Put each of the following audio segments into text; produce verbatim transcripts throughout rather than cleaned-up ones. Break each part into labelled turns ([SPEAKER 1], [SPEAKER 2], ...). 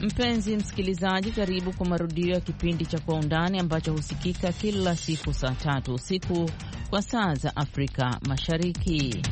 [SPEAKER 1] Mpenzi msikilizaji, karibu kwa marudio ya kipindi cha Kwa Undani ambacho husikika kila siku saa tatu usiku kwa saa za Afrika Mashariki.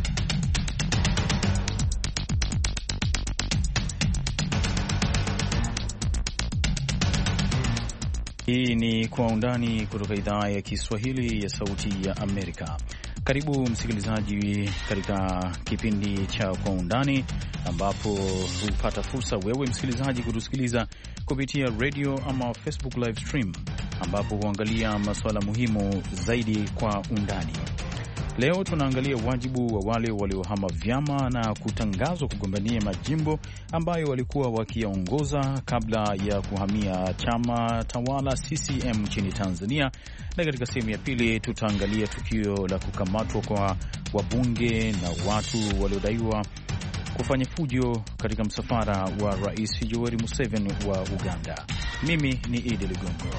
[SPEAKER 2] Hii ni Kwa Undani kutoka idhaa ya Kiswahili ya Sauti ya Amerika. Karibu msikilizaji katika kipindi cha Kwa Undani ambapo hupata fursa wewe msikilizaji kutusikiliza kupitia radio ama Facebook live stream, ambapo huangalia masuala muhimu zaidi kwa undani. Leo tunaangalia wajibu wa wale waliohama vyama na kutangazwa kugombania majimbo ambayo walikuwa wakiongoza kabla ya kuhamia chama tawala C C M nchini Tanzania. Na katika sehemu ya pili tutaangalia tukio la kukamatwa kwa wabunge na watu waliodaiwa kufanya fujo katika msafara wa Rais Yoweri Museveni wa Uganda. Mimi ni Idi Ligongo.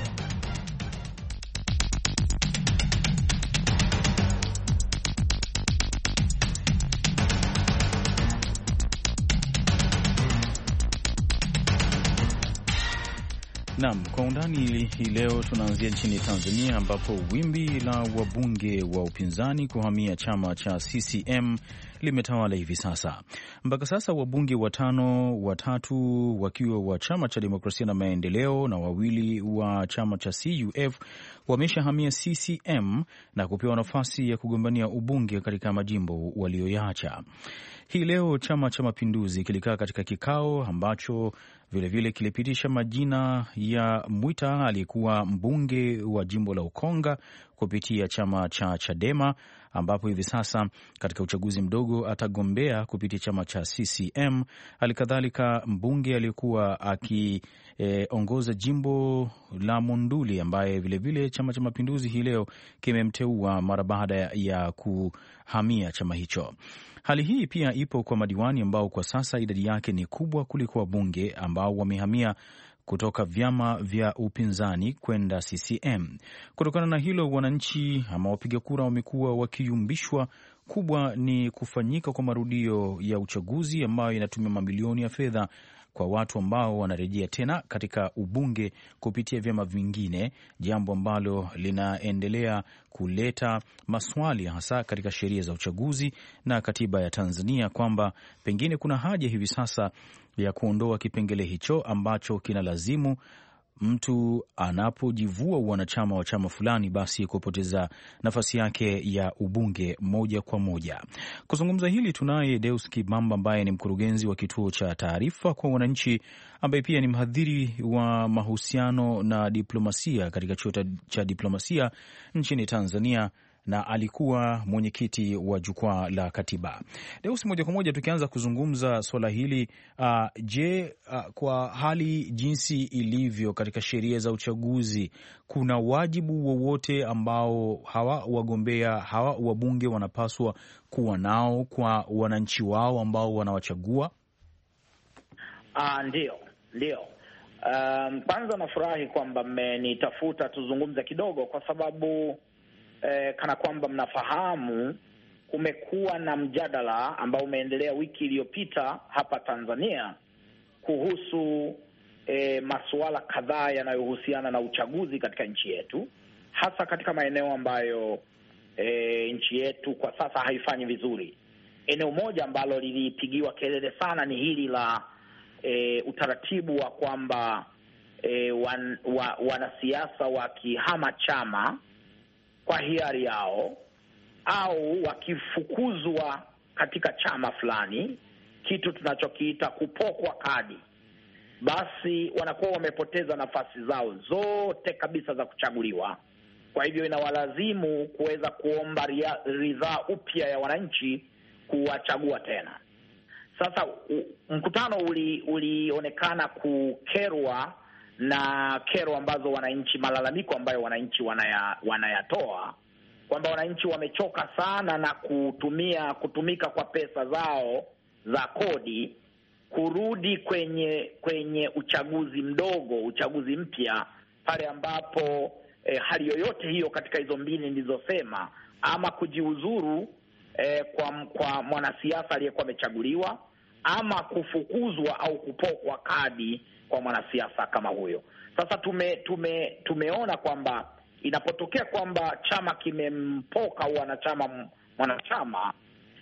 [SPEAKER 2] Naam, Kwa Undani hii leo tunaanzia nchini Tanzania ambapo wimbi la wabunge wa upinzani kuhamia chama cha C C M limetawala hivi sasa. Mpaka sasa wabunge watano, watatu wakiwa wa chama cha Demokrasia na Maendeleo na wawili wa chama cha C U F wameshahamia C C M na kupewa nafasi ya kugombania ubunge katika majimbo walioyaacha. Hii leo Chama cha Mapinduzi kilikaa katika kikao ambacho vilevile kilipitisha majina ya Mwita aliyekuwa mbunge wa jimbo la Ukonga kupitia chama cha Chadema, ambapo hivi sasa katika uchaguzi mdogo atagombea kupitia chama cha C C M. Halikadhalika mbunge aliyekuwa akiongoza e, jimbo la Monduli ambaye vilevile Chama cha Mapinduzi hii leo kimemteua mara baada ya, ya kuhamia chama hicho. Hali hii pia ipo kwa madiwani ambao kwa sasa idadi yake ni kubwa kuliko wabunge ambao wamehamia kutoka vyama vya upinzani kwenda C C M. Kutokana na hilo, wananchi ama wapiga kura wamekuwa wakiyumbishwa. Kubwa ni kufanyika kwa marudio ya uchaguzi ambayo inatumia mamilioni ya fedha kwa watu ambao wanarejea tena katika ubunge kupitia vyama vingine, jambo ambalo linaendelea kuleta maswali hasa katika sheria za uchaguzi na katiba ya Tanzania, kwamba pengine kuna haja hivi sasa ya kuondoa kipengele hicho ambacho kinalazimu mtu anapojivua wanachama wa chama fulani basi kupoteza nafasi yake ya ubunge moja kwa moja. Kuzungumza hili tunaye Deus Kibamba ambaye ni mkurugenzi wa kituo cha taarifa kwa wananchi, ambaye pia ni mhadhiri wa mahusiano na diplomasia katika chuo cha diplomasia nchini Tanzania na alikuwa mwenyekiti wa jukwaa la katiba. Deus, moja kwa moja tukianza kuzungumza swala hili, uh, je, uh, kwa hali jinsi ilivyo katika sheria za uchaguzi, kuna wajibu wowote ambao hawa wagombea hawa wabunge wanapaswa kuwa nao kwa wananchi wao ambao wanawachagua?
[SPEAKER 3] Uh, ndio, ndio. Um, kwanza nafurahi kwamba mmenitafuta tuzungumze kidogo kwa sababu Eh, kana kwamba mnafahamu kumekuwa na mjadala ambao umeendelea wiki iliyopita hapa Tanzania kuhusu eh, masuala kadhaa yanayohusiana na uchaguzi katika nchi yetu, hasa katika maeneo ambayo eh, nchi yetu kwa sasa haifanyi vizuri. Eneo moja ambalo lilipigiwa kelele sana ni hili la eh, utaratibu wa kwamba eh, wan, wa, wanasiasa wakihama chama kwa hiari yao au wakifukuzwa katika chama fulani, kitu tunachokiita kupokwa kadi, basi wanakuwa wamepoteza nafasi zao zote kabisa za kuchaguliwa. Kwa hivyo inawalazimu kuweza kuomba ridhaa upya ya wananchi kuwachagua tena. Sasa mkutano uli, ulionekana kukerwa na kero ambazo wananchi, malalamiko ambayo wananchi wanaya, wanayatoa kwamba wananchi wamechoka sana na kutumia kutumika kwa pesa zao za kodi kurudi kwenye kwenye uchaguzi mdogo, uchaguzi mpya, pale ambapo eh, hali yoyote hiyo katika hizo mbili nilizosema, ama kujiuzuru eh, kwa kwa mwanasiasa aliyekuwa amechaguliwa ama kufukuzwa au kupokwa kadi kwa mwanasiasa kama huyo. Sasa tume, tume, tumeona kwamba inapotokea kwamba chama kimempoka wanachama mwanachama,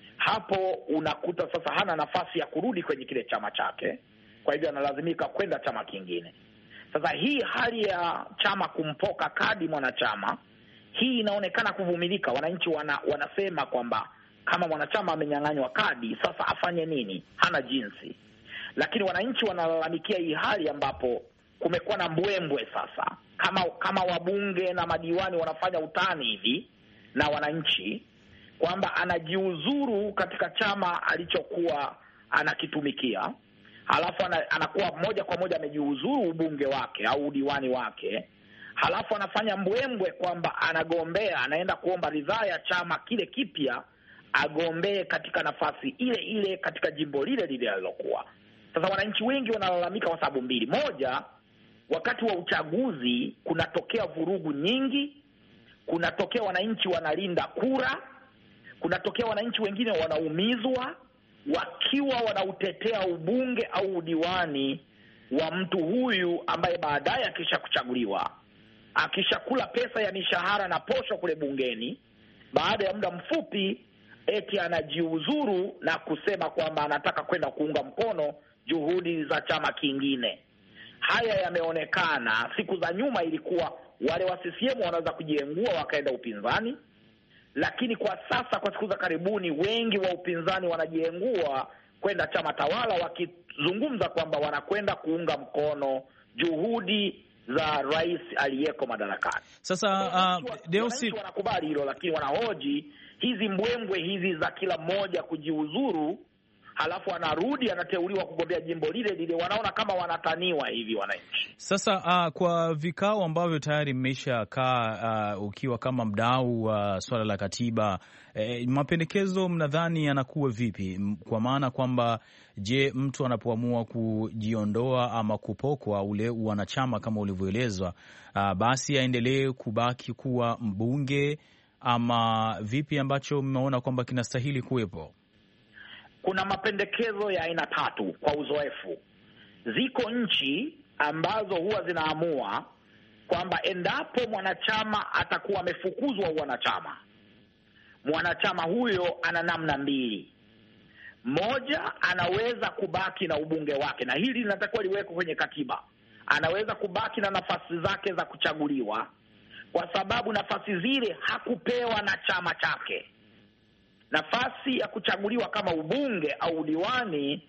[SPEAKER 3] hapo unakuta sasa hana nafasi ya kurudi kwenye kile chama chake, kwa hivyo analazimika kwenda chama kingine. Sasa hii hali ya chama kumpoka kadi mwanachama, hii inaonekana kuvumilika. Wananchi wana, wanasema kwamba kama mwanachama amenyang'anywa kadi, sasa afanye nini? Hana jinsi. Lakini wananchi wanalalamikia hii hali ambapo kumekuwa na mbwembwe sasa, kama kama wabunge na madiwani wanafanya utani hivi na wananchi, kwamba anajiuzuru katika chama alichokuwa anakitumikia, halafu anakuwa moja kwa moja amejiuzuru ubunge wake au udiwani wake, halafu anafanya mbwembwe kwamba anagombea, anaenda kuomba ridhaa ya chama kile kipya agombee katika nafasi ile ile katika jimbo lile lile alilokuwa. Sasa wananchi wengi wanalalamika kwa sababu mbili. Moja, wakati wa uchaguzi kunatokea vurugu nyingi, kunatokea wananchi wanalinda kura, kunatokea wananchi wengine wanaumizwa wakiwa wanautetea ubunge au udiwani wa mtu huyu ambaye baadaye akisha kuchaguliwa, akishakula pesa ya mishahara na posho kule bungeni, baada ya muda mfupi eti anajiuzuru na kusema kwamba anataka kwenda kuunga mkono juhudi za chama kingine. Haya yameonekana. Siku za nyuma ilikuwa wale wa C C M wanaweza kujiengua wakaenda upinzani, lakini kwa sasa, kwa siku za karibuni, wengi wa upinzani wanajiengua kwenda chama tawala, wakizungumza kwamba wanakwenda kuunga mkono juhudi za rais aliyeko madarakani.
[SPEAKER 2] Sasa uh, Deusi
[SPEAKER 3] wanakubali hilo, lakini wanahoji hizi mbwembwe hizi za kila mmoja kujiuzuru, halafu anarudi anateuliwa kugombea jimbo lile lile, wanaona kama wanataniwa hivi wananchi.
[SPEAKER 2] Sasa uh, kwa vikao ambavyo tayari mmesha kaa uh, ukiwa kama mdau wa uh, swala la katiba, eh, mapendekezo mnadhani yanakuwa vipi? Kwa maana kwamba, je, mtu anapoamua kujiondoa ama kupokwa ule wanachama kama ulivyoelezwa, uh, basi aendelee kubaki kuwa mbunge, ama vipi ambacho mmeona kwamba kinastahili kuwepo?
[SPEAKER 3] Kuna mapendekezo ya aina tatu kwa uzoefu. Ziko nchi ambazo huwa zinaamua kwamba endapo mwanachama atakuwa amefukuzwa wanachama, mwanachama huyo ana namna mbili. Moja, anaweza kubaki na ubunge wake, na hili linatakiwa liwekwe kwenye katiba. Anaweza kubaki na nafasi zake za kuchaguliwa, kwa sababu nafasi zile hakupewa na chama chake. Nafasi ya kuchaguliwa kama ubunge au udiwani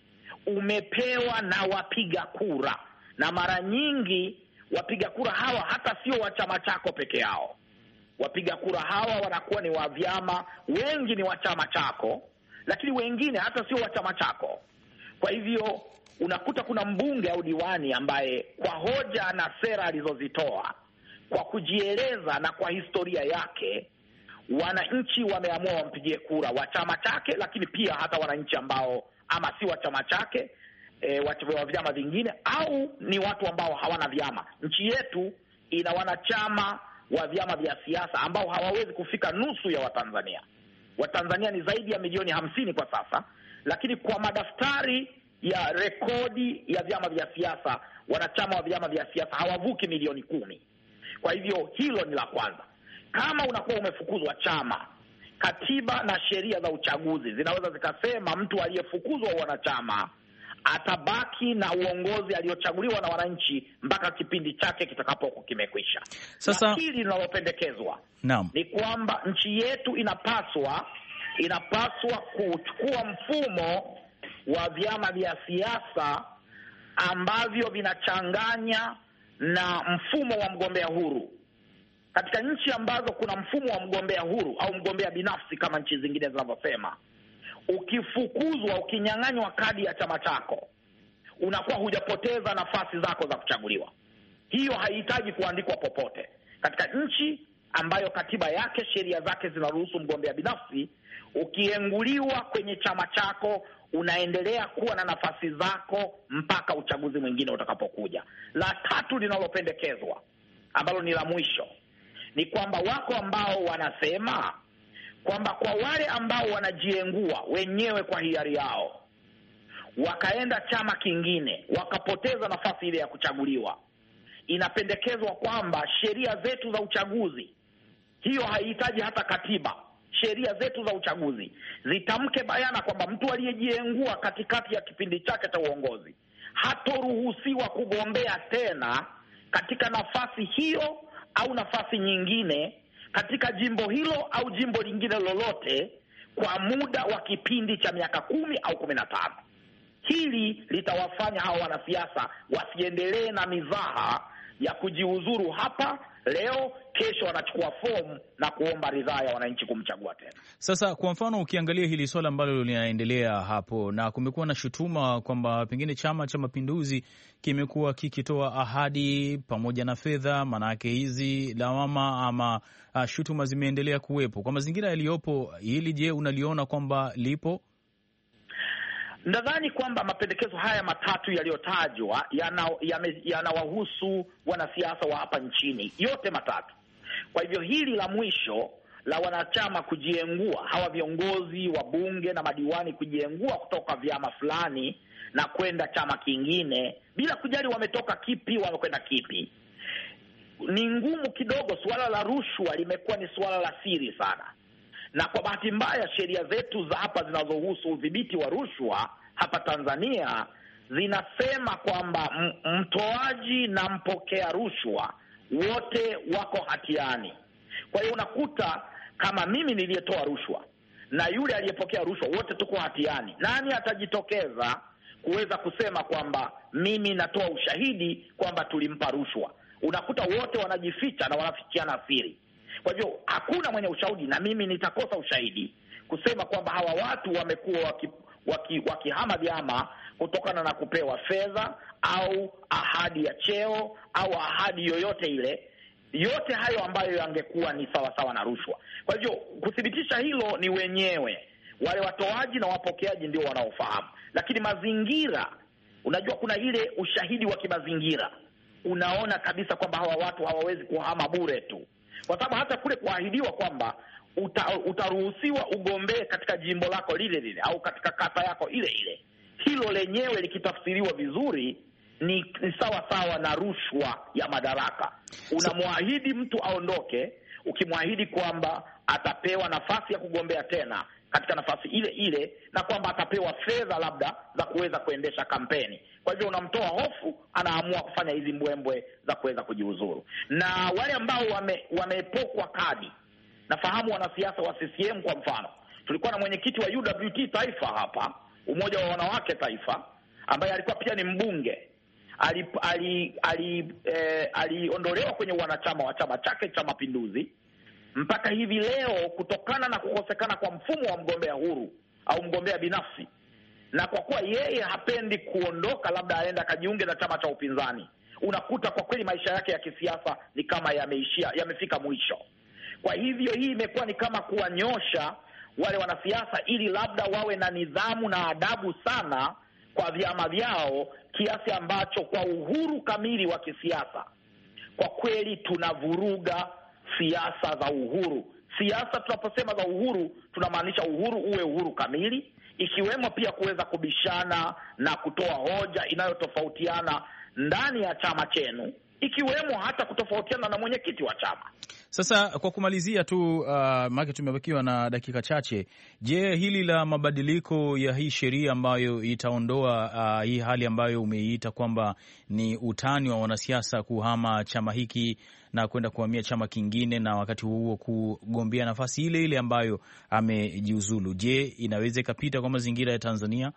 [SPEAKER 3] umepewa na wapiga kura, na mara nyingi wapiga kura hawa hata sio wa chama chako peke yao. Wapiga kura hawa wanakuwa ni wa vyama, wengi ni wa chama chako, lakini wengine hata sio wa chama chako. Kwa hivyo unakuta kuna mbunge au diwani ambaye kwa hoja na sera alizozitoa, kwa kujieleza na kwa historia yake, wananchi wameamua wampigie kura wa chama chake, lakini pia hata wananchi ambao ama si wa chama chake, e, wa vyama vingine, au ni watu ambao hawana vyama. Nchi yetu ina wanachama wa vyama vya siasa ambao hawawezi kufika nusu ya Watanzania. Watanzania ni zaidi ya milioni hamsini kwa sasa, lakini kwa madaftari ya rekodi ya vyama vya siasa, wanachama wa vyama vya siasa hawavuki milioni kumi. Kwa hivyo hilo ni la kwanza. Kama unakuwa umefukuzwa chama, katiba na sheria za uchaguzi zinaweza zikasema mtu aliyefukuzwa wanachama atabaki na uongozi aliochaguliwa na wananchi mpaka kipindi chake kitakapokuwa kimekwisha. Sasa hili linalopendekezwa ni kwamba nchi yetu inapaswa inapaswa kuchukua mfumo wa vyama vya siasa ambavyo vinachanganya na mfumo wa mgombea huru. Katika nchi ambazo kuna mfumo wa mgombea huru au mgombea binafsi kama nchi zingine zinavyosema, ukifukuzwa, ukinyang'anywa kadi ya chama chako, unakuwa hujapoteza nafasi zako za kuchaguliwa. Hiyo haihitaji kuandikwa popote. Katika nchi ambayo katiba yake, sheria zake zinaruhusu mgombea binafsi, ukienguliwa kwenye chama chako, unaendelea kuwa na nafasi zako mpaka uchaguzi mwingine utakapokuja. La tatu linalopendekezwa, ambalo ni la mwisho, ni kwamba wako ambao wanasema kwamba kwa wale ambao wanajiengua wenyewe kwa hiari yao, wakaenda chama kingine wakapoteza nafasi ile ya kuchaguliwa, inapendekezwa kwamba sheria zetu za uchaguzi, hiyo haihitaji hata katiba, sheria zetu za uchaguzi zitamke bayana kwamba mtu aliyejiengua katikati ya kipindi chake cha uongozi hatoruhusiwa kugombea tena katika nafasi hiyo au nafasi nyingine katika jimbo hilo au jimbo lingine lolote kwa muda wa kipindi cha miaka kumi au kumi na tano. Hili litawafanya hawa wanasiasa wasiendelee na mizaha ya kujiuzuru hapa leo, kesho wanachukua fomu na kuomba ridhaa ya wananchi kumchagua tena.
[SPEAKER 2] Sasa kwa mfano, ukiangalia hili swala ambalo linaendelea hapo, na kumekuwa na shutuma kwamba pengine Chama cha Mapinduzi kimekuwa kikitoa ahadi pamoja na fedha, maanake hizi lawama ama uh, shutuma zimeendelea kuwepo kwa mazingira yaliyopo. Hili je, unaliona kwamba lipo?
[SPEAKER 3] Nadhani kwamba mapendekezo haya matatu yaliyotajwa yanawahusu yana wanasiasa wa hapa nchini yote matatu. Kwa hivyo hili la mwisho la wanachama kujiengua, hawa viongozi wa bunge na madiwani kujiengua kutoka vyama fulani na kwenda chama kingine bila kujali wametoka kipi, wamekwenda kipi, ni ngumu kidogo. Suala la rushwa limekuwa ni suala la siri sana, na kwa bahati mbaya sheria zetu za hapa zinazohusu udhibiti wa rushwa hapa Tanzania zinasema kwamba mtoaji na mpokea rushwa wote wako hatiani. Kwa hiyo unakuta kama mimi niliyetoa rushwa na yule aliyepokea rushwa wote tuko hatiani. Nani atajitokeza kuweza kusema kwamba mimi natoa ushahidi kwamba tulimpa rushwa? Unakuta wote wanajificha na wanafichiana siri. Kwa hivyo hakuna mwenye ushahidi, na mimi nitakosa ushahidi kusema kwamba hawa watu wamekuwa waki, waki, wakihama vyama kutokana na kupewa fedha au ahadi ya cheo au ahadi yoyote ile, yote hayo ambayo yangekuwa ni sawa sawa na rushwa. Kwa hivyo kuthibitisha hilo ni wenyewe wale watoaji na wapokeaji ndio wanaofahamu, lakini mazingira, unajua kuna ile ushahidi wa kimazingira, unaona kabisa kwamba hawa watu hawawezi kuhama bure tu, kwa sababu hata kule kuahidiwa kwamba uta, utaruhusiwa ugombee katika jimbo lako lile lile au katika kata yako ile ile, hilo lenyewe likitafsiriwa vizuri ni, ni sawa sawa na rushwa ya madaraka. Unamwahidi mtu aondoke, ukimwahidi kwamba atapewa nafasi ya kugombea tena katika nafasi ile ile na kwamba atapewa fedha labda za kuweza kuendesha kampeni. Kwa hivyo unamtoa hofu, anaamua kufanya hizi mbwembwe za kuweza kujiuzuru. Na wale ambao wame, wamepokwa kadi, nafahamu wanasiasa wa C C M kwa mfano, tulikuwa na mwenyekiti wa U W T taifa hapa, umoja wa wanawake taifa, ambaye alikuwa pia ni mbunge. Aliondolewa ali, ali, eh, ali kwenye wanachama wa chama chake cha Mapinduzi mpaka hivi leo kutokana na kukosekana kwa mfumo wa mgombea huru au mgombea binafsi. Na kwa kuwa yeye hapendi kuondoka, labda aenda kajiunge na chama cha upinzani, unakuta kwa kweli maisha yake ya kisiasa ni kama yameishia, yamefika mwisho. Kwa hivyo hii imekuwa ni kama kuwanyosha wale wanasiasa ili labda wawe na nidhamu na adabu sana kwa vyama vyao, kiasi ambacho kwa uhuru kamili wa kisiasa kwa kweli tunavuruga siasa za uhuru. Siasa tunaposema za uhuru, tunamaanisha uhuru uwe uhuru kamili, ikiwemo pia kuweza kubishana na kutoa hoja inayotofautiana ndani ya chama chenu, ikiwemo hata kutofautiana na mwenyekiti wa chama.
[SPEAKER 2] Sasa kwa kumalizia tu, uh, maana tumebakiwa na dakika chache. Je, hili la mabadiliko ya hii sheria ambayo itaondoa uh, hii hali ambayo umeiita kwamba ni utani wa wanasiasa kuhama chama hiki na kwenda kuhamia chama kingine na wakati huo kugombea nafasi ile ile ambayo amejiuzulu, je, inaweza ikapita kwa mazingira ya Tanzania?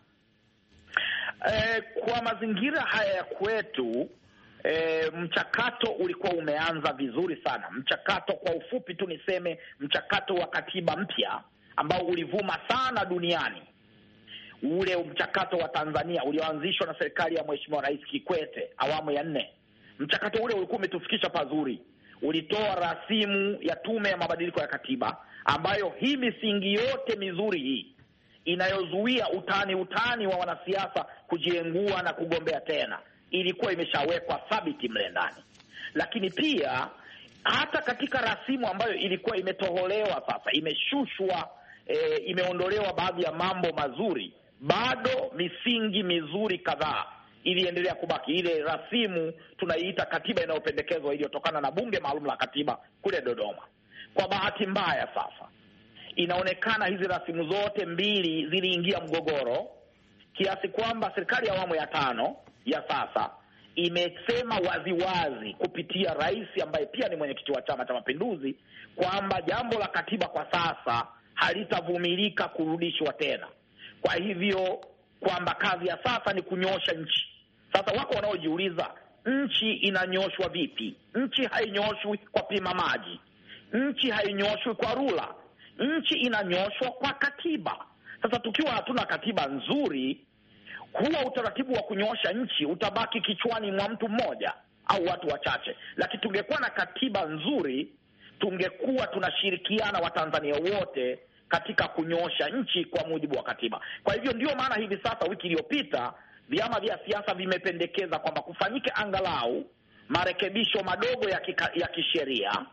[SPEAKER 3] Eh, kwa mazingira haya ya kwetu, E, mchakato ulikuwa umeanza vizuri sana. Mchakato, kwa ufupi tu niseme, mchakato wa katiba mpya ambao ulivuma sana duniani. Ule mchakato wa Tanzania ulioanzishwa na serikali ya Mheshimiwa Rais Kikwete awamu ya nne. Mchakato ule ulikuwa umetufikisha pazuri. Ulitoa rasimu ya tume ya mabadiliko ya katiba ambayo hii misingi yote mizuri hii inayozuia utani utani wa wanasiasa kujiengua na kugombea tena ilikuwa imeshawekwa thabiti mle ndani. Lakini pia hata katika rasimu ambayo ilikuwa imetoholewa sasa, imeshushwa, e, imeondolewa baadhi ya mambo mazuri bado misingi mizuri kadhaa iliendelea kubaki. Ile rasimu tunaiita katiba inayopendekezwa iliyotokana na bunge maalum la katiba kule Dodoma. Kwa bahati mbaya sasa inaonekana hizi rasimu zote mbili ziliingia mgogoro, kiasi kwamba serikali ya awamu ya tano ya sasa imesema waziwazi kupitia rais ambaye pia ni mwenyekiti wa Chama cha Mapinduzi kwamba jambo la katiba kwa sasa halitavumilika kurudishwa tena. Kwa hivyo kwamba kazi ya sasa ni kunyosha nchi. Sasa wako wanaojiuliza, nchi inanyoshwa vipi? Nchi hainyoshwi kwa pima maji, nchi hainyoshwi kwa rula, nchi inanyoshwa kwa katiba. Sasa tukiwa hatuna katiba nzuri, huwa utaratibu wa kunyosha nchi utabaki kichwani mwa mtu mmoja au watu wachache. Lakini tungekuwa na katiba nzuri, tungekuwa tunashirikiana Watanzania wote katika kunyosha nchi kwa mujibu wa katiba. Kwa hivyo ndio maana hivi sasa, wiki iliyopita, vyama vya siasa vimependekeza kwamba kufanyike angalau marekebisho madogo ya, kika, ya kisheria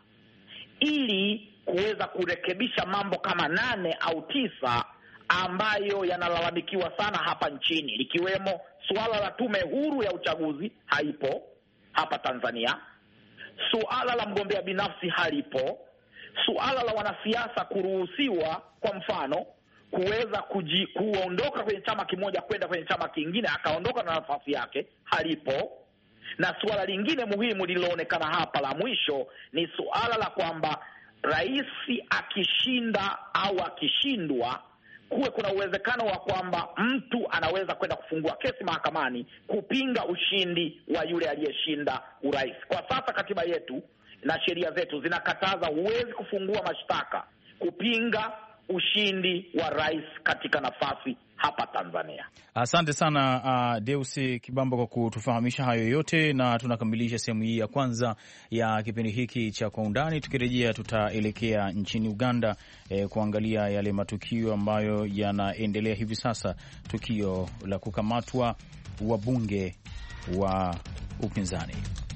[SPEAKER 3] ili kuweza kurekebisha mambo kama nane au tisa ambayo yanalalamikiwa sana hapa nchini, likiwemo suala la tume huru ya uchaguzi haipo hapa Tanzania, suala la mgombea binafsi halipo, suala la wanasiasa kuruhusiwa kwa mfano kuweza kuji, kuondoka kwenye chama kimoja kwenda kwenye chama kingine akaondoka na nafasi yake halipo, na suala lingine muhimu lililoonekana hapa la mwisho ni suala la kwamba rais akishinda au akishindwa kuwe kuna uwezekano wa kwamba mtu anaweza kwenda kufungua kesi mahakamani kupinga ushindi wa yule aliyeshinda urais. Kwa sasa katiba yetu na sheria zetu zinakataza, huwezi kufungua mashtaka kupinga ushindi wa rais katika nafasi hapa Tanzania.
[SPEAKER 2] Asante sana uh, Deusi Kibamba kwa kutufahamisha hayo yote, na tunakamilisha sehemu hii ya kwanza ya kipindi hiki cha Kwa Undani. Tukirejea tutaelekea nchini Uganda eh, kuangalia yale matukio ambayo yanaendelea hivi sasa, tukio la kukamatwa wabunge wa upinzani.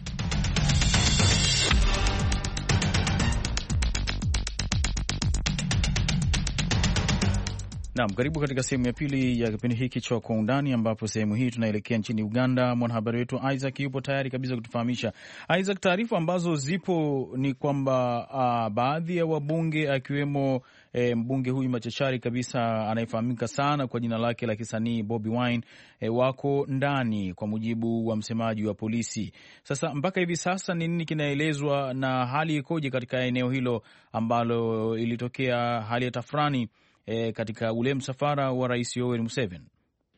[SPEAKER 2] Naam, karibu katika sehemu ya pili ya kipindi hiki cha Kwa Undani, ambapo sehemu hii tunaelekea nchini Uganda. Mwanahabari wetu Isaac yupo tayari kabisa kutufahamisha. Isaac, taarifa ambazo zipo ni kwamba uh, baadhi ya wabunge akiwemo eh, mbunge huyu machachari kabisa anayefahamika sana kwa jina lake la kisanii Bobi Wine eh, wako ndani kwa mujibu wa msemaji wa polisi. Sasa mpaka hivi sasa ni nini kinaelezwa na hali ikoje katika eneo hilo ambalo ilitokea hali ya tafrani E, katika ule msafara wa Rais Yoweri Museveni?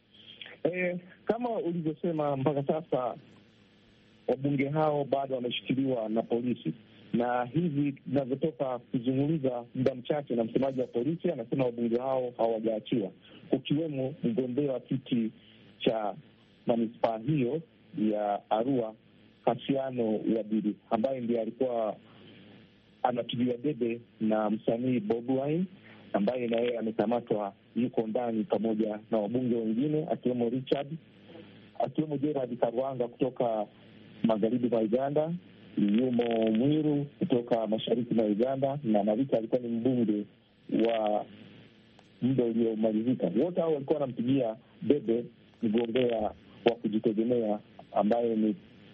[SPEAKER 4] E, kama ulivyosema, mpaka sasa wabunge hao bado wameshikiliwa na polisi, na hivi tunavyotoka kuzungumza muda mchache na msemaji wa polisi anasema wabunge hao hawajaachiwa, kukiwemo mgombea wa kiti cha manispaa hiyo ya Arua, Kasiano Wadiri, ambaye ndiye alikuwa anatuliwa debe na msanii Bobi Wine, ambaye na yeye amekamatwa, yuko ndani pamoja na wabunge wengine akiwemo Richard, akiwemo Gerard Karwanga kutoka magharibi mwa Uganda, yumo Mwiru kutoka mashariki mwa Uganda, na Marika alikuwa ni mbunge wa muda uliomalizika. Wote hao walikuwa wanampigia debe mgombea wa kujitegemea ambaye ni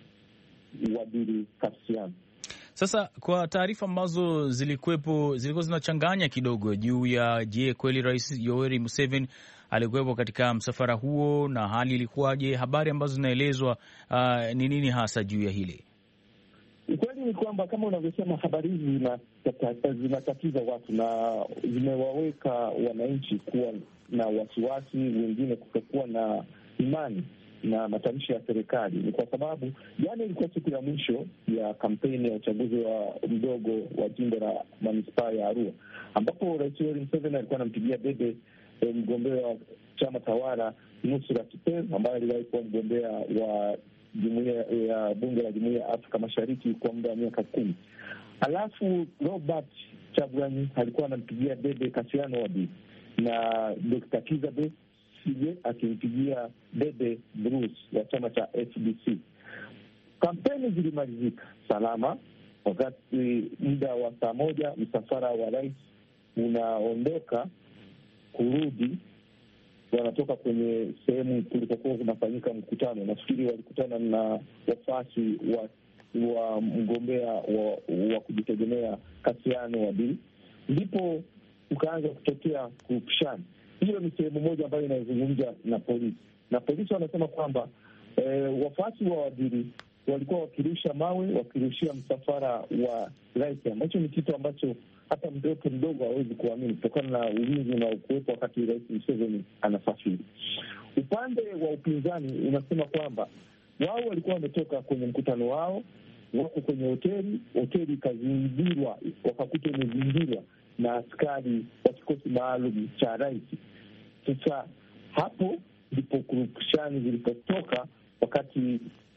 [SPEAKER 4] Wadiri Kasiano.
[SPEAKER 2] Sasa kwa taarifa ambazo zilikuwepo zilikuwa zinachanganya kidogo juu ya je, kweli Rais Yoweri Museveni alikuwepo katika msafara huo na hali ilikuwaje? Habari ambazo zinaelezwa ni uh, nini hasa juu ya hili?
[SPEAKER 4] Ukweli ni kwamba kama unavyosema, habari hizi zinatatiza watu na zimewaweka wananchi kuwa na wasiwasi, wengine kutokuwa na imani na matamshi ya serikali. Ni kwa sababu jana ilikuwa siku ya mwisho ya kampeni ya uchaguzi wa mdogo wa jimbo la manispaa ya Arua, ambapo Rais Yoweri Museveni alikuwa anampigia debe e, mgombea wa chama tawala Nusura Kipero, ambaye aliwahi kuwa mgombea wa jumuiya ya bunge la Jumuiya ya Afrika Mashariki kwa muda wa miaka kumi. Alafu Robert Chagulanyi alikuwa anampigia debe Kasiano Wadiri, na Dokta Kizza Besigye akimpigia debe Bruce wa chama cha F D C. Kampeni zilimalizika salama. Wakati muda wa saa moja msafara wa rais unaondoka kurudi wanatoka kwenye sehemu kulikokuwa kunafanyika mkutano. Nafikiri walikutana na wafuasi wa wa mgombea wa, wa kujitegemea Kasiano Wadri, ndipo ukaanza kutokea kupishana. Hiyo ni sehemu moja ambayo inazungumza na polisi, na polisi wanasema kwamba e, wafuasi wa Wadri walikuwa wakirusha mawe, wakirushia msafara wa rais, ambacho ni kitu ambacho hata mtoto mdogo hawezi kuamini kutokana na ulinzi unaokuwepo wakati Rais Museveni anasafiri. Upande wa upinzani unasema kwamba wao walikuwa wametoka kwenye mkutano wao, wako kwenye hoteli, hoteli ikazingirwa, wakakuta imezingirwa na askari wa kikosi maalum cha rais. Sasa hapo ndipo kurupushani zilipotoka wakati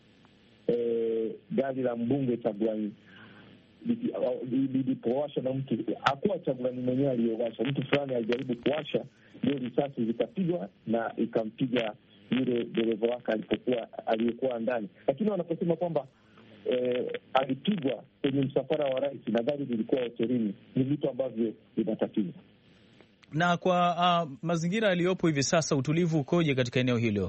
[SPEAKER 4] eh, gari la mbunge Kyagulanyi lilipowasha na mtu, hakuwa Kyagulanyi mwenyewe aliyowasha, mtu fulani alijaribu kuwasha, ndio risasi zikapigwa na ikampiga yule dereva wake alipokuwa aliyekuwa ndani. Lakini wanaposema kwamba eh, alipigwa kwenye msafara wa rais na gari lilikuwa hotelini, ni vitu ambavyo vinatatiza.
[SPEAKER 2] Na kwa uh, mazingira yaliyopo hivi sasa, utulivu ukoje katika eneo hilo?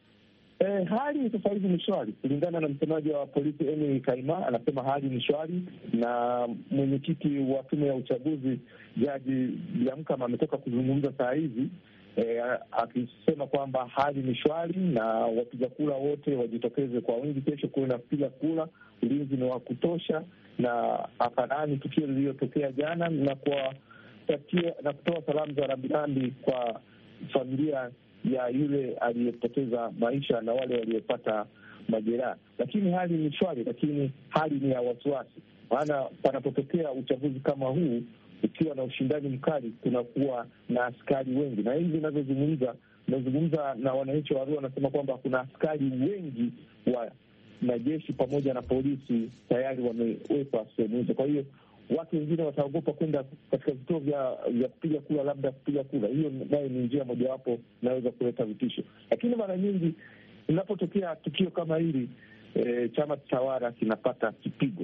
[SPEAKER 4] E, hali sasa hivi ni shwari kulingana na msemaji wa polisi Emily Kaima, anasema hali ni shwari, na mwenyekiti wa tume ya uchaguzi Jaji Byamkama ametoka kuzungumza saa hizi e, akisema kwamba hali ni shwari na wapiga kura wote wajitokeze kwa wingi kesho kuwe na kupiga kura, ulinzi ni wa kutosha, na afanani tukio lililotokea jana na kwa tatia, na kutoa salamu za rambirambi kwa familia ya yule aliyepoteza maisha na wale waliopata majeraha. Lakini hali ni shwari, lakini hali ni ya wasiwasi, maana panapotokea uchaguzi kama huu ukiwa na ushindani mkali, kunakuwa na askari wengi, na hivi ninavyozungumza nazungumza na wananchi wa Arua, wanasema kwamba kuna askari wengi wa na jeshi pamoja na polisi tayari wamewekwa sehemu hizo. Kwa hiyo watu wengine wataogopa kwenda katika vituo vya vya kupiga kura, labda kupiga kura. Hiyo nayo ni njia mojawapo inaweza kuleta vitisho, lakini mara nyingi inapotokea tukio kama hili e, chama tawala kinapata kipigo.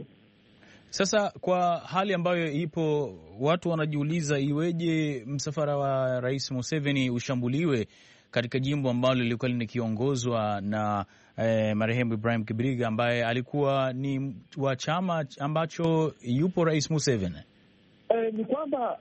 [SPEAKER 2] Sasa kwa hali ambayo ipo, watu wanajiuliza iweje msafara wa Rais Museveni ushambuliwe katika jimbo ambalo lilikuwa linakiongozwa na eh, marehemu Ibrahim Kibiriga ambaye alikuwa ni wa chama ambacho yupo Rais Museveni.
[SPEAKER 4] Eh, ni kwamba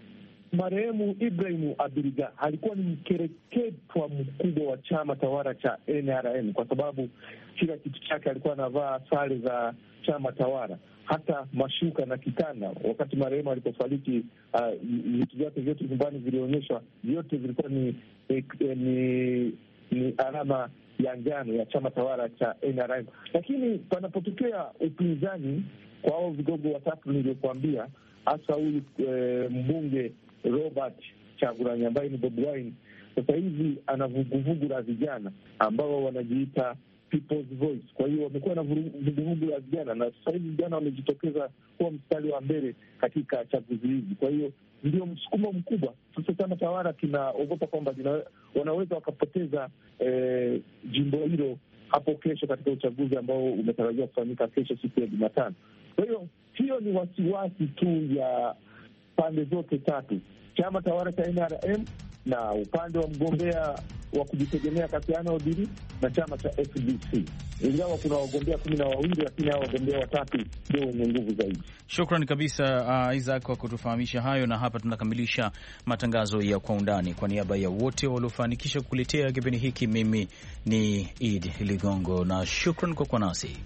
[SPEAKER 4] marehemu Ibrahim Abiriga alikuwa ni mkereketwa mkubwa wa chama tawala cha N R M, kwa sababu kila kitu chake alikuwa anavaa sare za chama tawala, hata mashuka na kitanda. Wakati marehemu alipofariki, vitu uh, vyake vyote nyumbani vilionyeshwa, vyote vilikuwa ni eh, ni, ni alama ya njano ya chama tawala cha N R M. Lakini panapotokea upinzani kwa hao vigogo watatu nilivyokuambia, hasa huyu e, mbunge Robert Kyagulanyi ambaye ni Bobi Wine, sasa hivi ana vuguvugu la vijana ambao wanajiita People's Voice. Kwa hiyo wamekuwa na vuguvugu la vijana, na sasa hivi vijana wamejitokeza kuwa mstari wa mbele katika chaguzi hizi. Kwa hiyo ndio msukumo mkubwa. Sasa chama tawala kinaogopa kwamba wanaweza wakapoteza e, jimbo hilo hapo kesho katika uchaguzi ambao umetarajiwa kufanyika kesho siku ya Jumatano. Kwa hiyo hiyo ni wasiwasi tu ya pande zote tatu, chama tawala cha N R M na upande wa mgombea wa kujitegemea Kasiano Wadri na chama cha F D C. Ingawa kuna wagombea kumi na wawili, lakini hao wagombea watatu ndio wenye nguvu zaidi.
[SPEAKER 2] Shukrani kabisa uh, Isaac kwa kutufahamisha hayo, na hapa tunakamilisha matangazo ya Kwa Undani. Kwa niaba ya wote waliofanikisha kukuletea kipindi hiki, mimi ni Idi Ligongo na shukrani kwa kuwa nasi.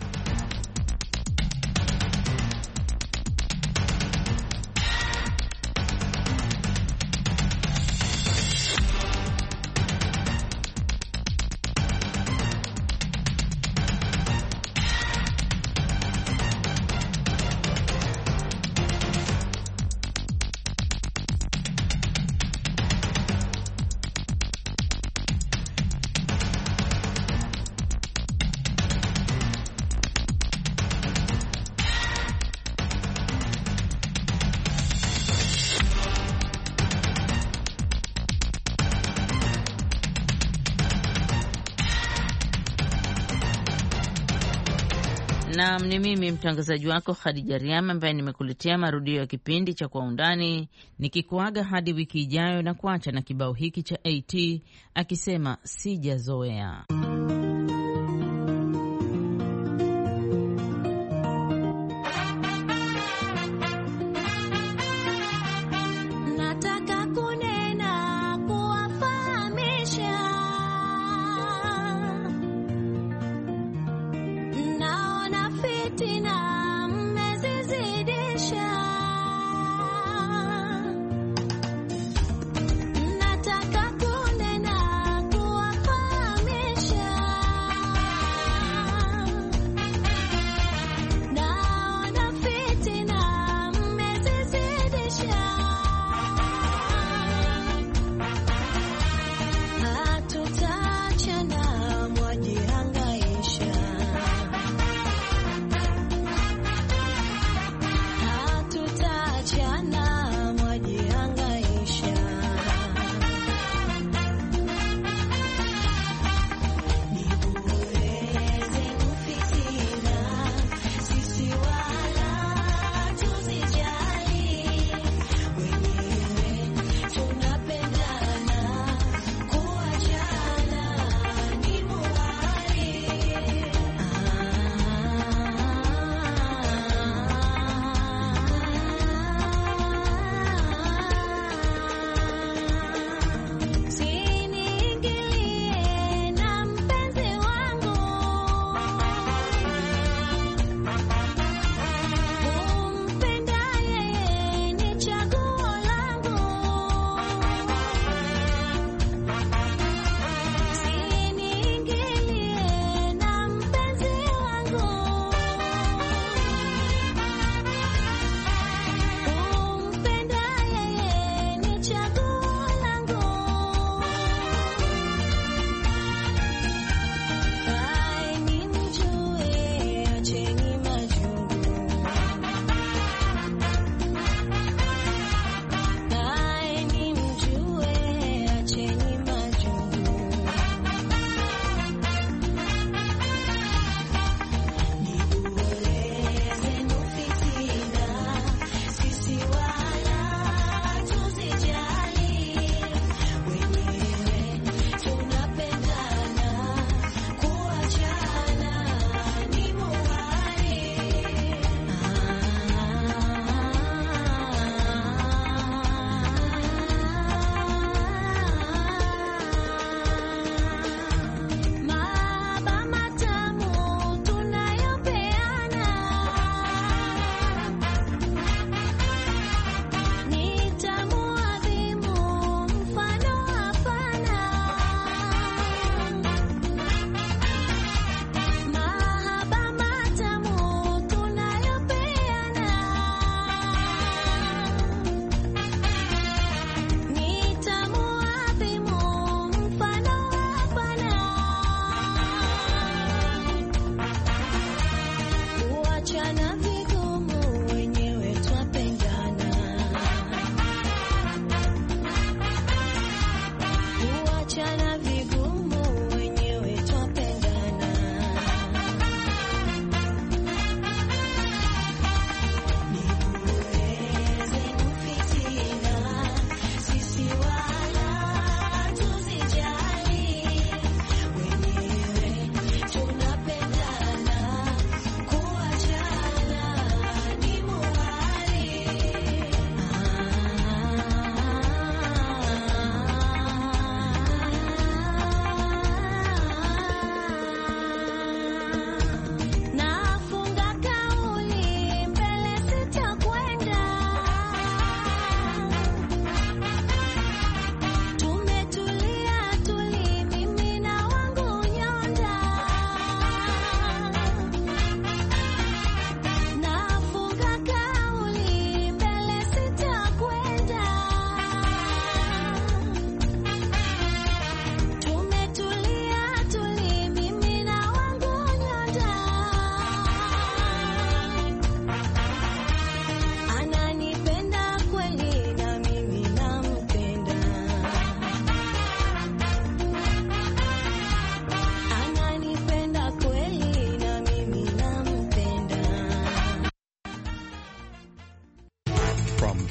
[SPEAKER 1] Naam, ni mimi mtangazaji wako Khadija Riama ambaye nimekuletea marudio ya kipindi cha Kwa Undani, nikikuaga hadi wiki ijayo na kuacha na kibao hiki cha A T akisema sijazoea.
[SPEAKER 5] Nataka kunena kuwafahamisha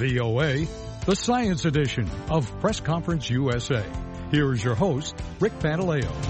[SPEAKER 5] V O A, the Science Edition of Press Conference U S A. Here is your host, Rick Pantaleo.